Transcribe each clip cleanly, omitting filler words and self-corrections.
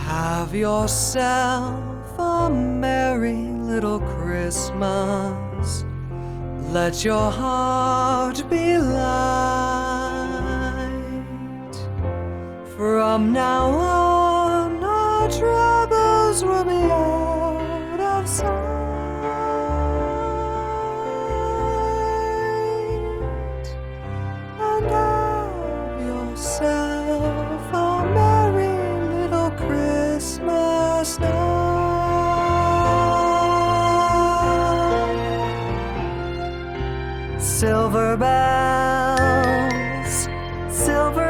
Have yourself a merry little Christmas. Let your heart be light. From now on, our troubles will be out of sight. And have yourself a merry little Christmas night. Silver bells, silver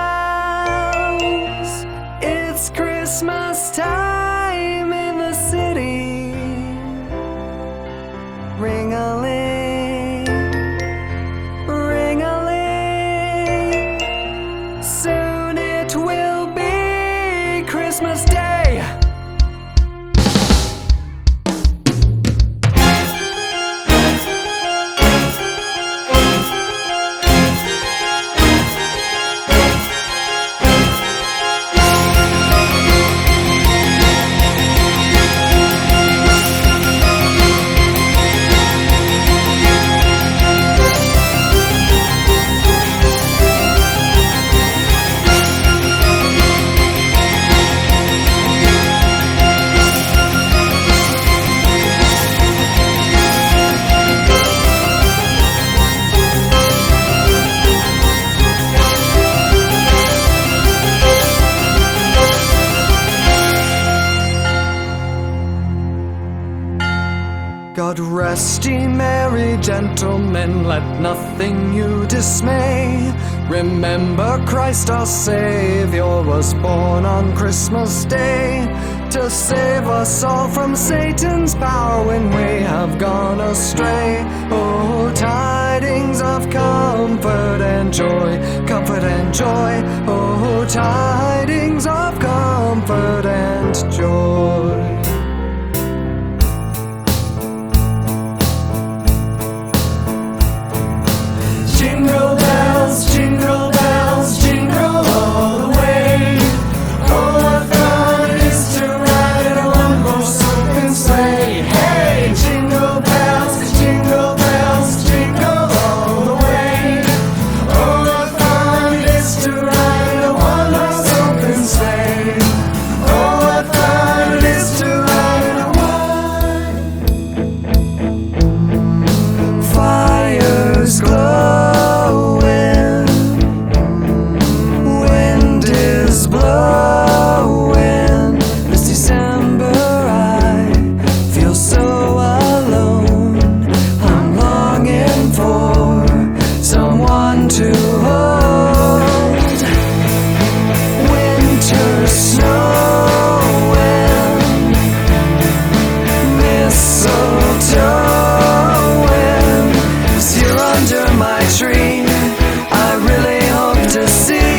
bells, it's Christmas time in the city. Ring-a-ling, ring-a-ling, soon it will be Christmas Day. God rest ye merry gentlemen, let nothing you dismay. Remember Christ our Savior was born on Christmas Day, to save us all from Satan's power when we have gone astray. Oh, tidings of comfort and joy, comfort and joy. Oh, tidings of comfort and joy. Jingle bells, jingle bells, jingle all the way. Oh, what fun it is to ride in a one-horse open sleigh. Hey, jingle bells, jingle all the way. Oh, what fun it is to ride in a one-horse open sleigh. Oh, what fun it is to ride in a one. Fires glow. Blowing this December, I feel so alone. I'm longing for someone to hold. Winter snowing, mistletoeing is here under my tree. I really hope to see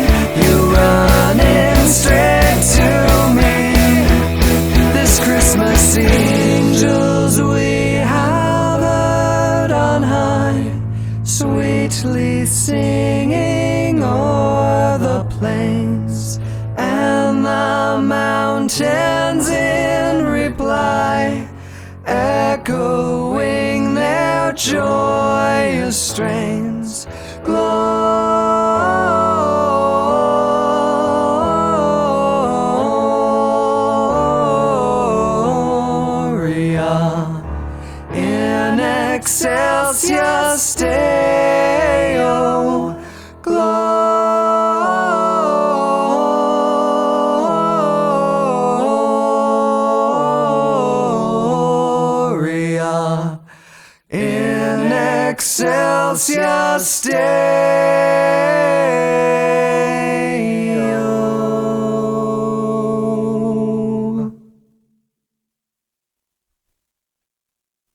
straight to me this Christmas. Angels we have heard on high, sweetly singing o'er the plains and the mountains in reply, echoing their joyous strains. In excelsis Deo, Gloria. In excelsis Deo.